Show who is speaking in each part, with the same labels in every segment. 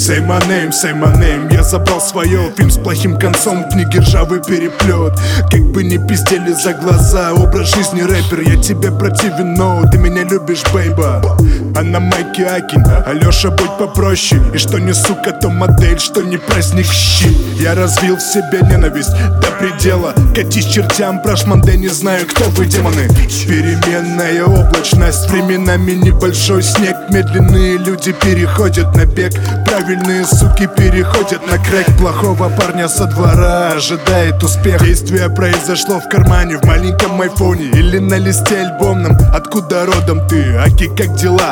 Speaker 1: say my name. Я забрал свое, фильм с плохим концом, в книге ржавый переплет. Как бы не пиздели за глаза, образ жизни рэпер. Я тебе противен, но ты меня любишь, бейба. А на майке Акин, Алёша, будь попроще. И что не сука, то модель, что не праздник, щит. Я развил в себе ненависть до предела. Катись чертям, прошманде, не знаю, кто вы, демоны. Переменная облачность, временами небольшой снег. Медленные люди переходят на бег, правильные суки переходят на крэк. Плохого парня со двора ожидает успех. Действие произошло в кармане, в маленьком айфоне или на листе альбомном. Откуда родом ты, Аки, как дела?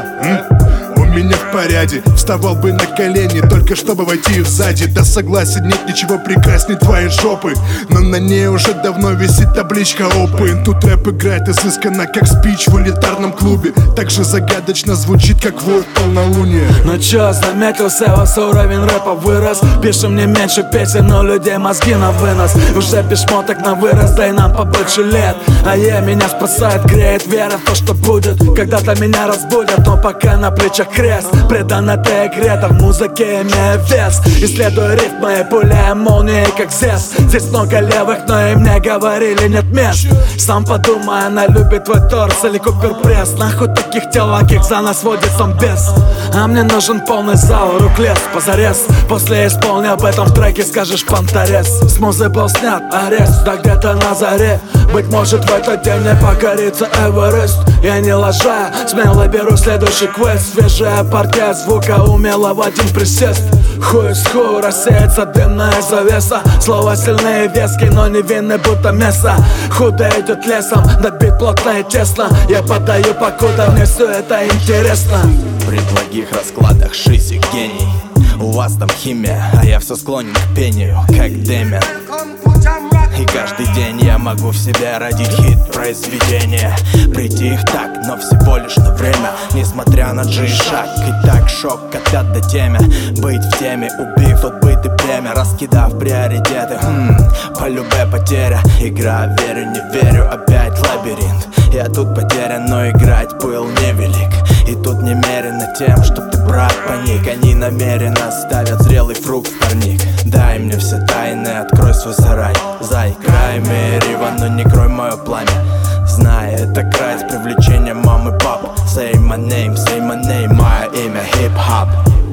Speaker 1: У меня в порядке, вставал бы на колени, только чтобы войти сзади. Да согласен, нет ничего прекрасней твоей жопы, но на ней уже давно висит табличка Open. Тут рэп играет изысканно, как спич в элитарном клубе. Так же загадочно звучит, как вой в полнолуние.
Speaker 2: Ну чё, заметился, вас уровень рэпа вырос. Пишем не меньше песен, но людей мозги на вынос. Уже без шмоток на вырос, дай нам побольше лет. А меня спасает, греет вера в то, что будет. Когда-то меня разбудят, но пока на плечах крест. Предан этой игре, в музыке имея вес. Исследуя рифмы, пуляя молнии, как Зевс. Здесь много левых, но им не говорили нет мест. Сам подумай, она любит твой торс или купер-пресс. Нахуй таких телаких за нас водит сам бес. А мне нужен полный зал, рук лес, позарез. После исполни об этом в треке, скажешь понторез. С музы был снят арест, да где-то на заре. Быть может в этот день мне покорится Эверест. Я не лажаю, смело беру следующий квест. Свежая партия звука умела в один присест. Хуй с хуй рассеется дымная завеса. Слова сильные веские, но невинны будто мясо. Худо идет лесом, добит плотно и тесно. Я подаю, покуда мне все это интересно.
Speaker 3: При благих раскладах шизик гений. У вас там химия, а я все склонен к пению, как Дэмиан. И каждый день я могу в себе родить хит произведения. Прийти их так, но всего лишь на время. Несмотря на джи-шаг, и так шок котят до теме. Быть в теме, убив тот быт и племя. Раскидав приоритеты, по любой потеря. Игра, верю, не верю, опять лабиринт. Я тут потерян, но играть был невелик. И тут немерено тем, чтоб ты, брат, паник. Они намеренно ставят зрелый фрукт в парник. Дай мне все тайны, открой свой сарай. Заиграй мерево, но не крой мое пламя. Знай, это край с привлечением мамы и пап. Say my name, мое имя хип-хоп.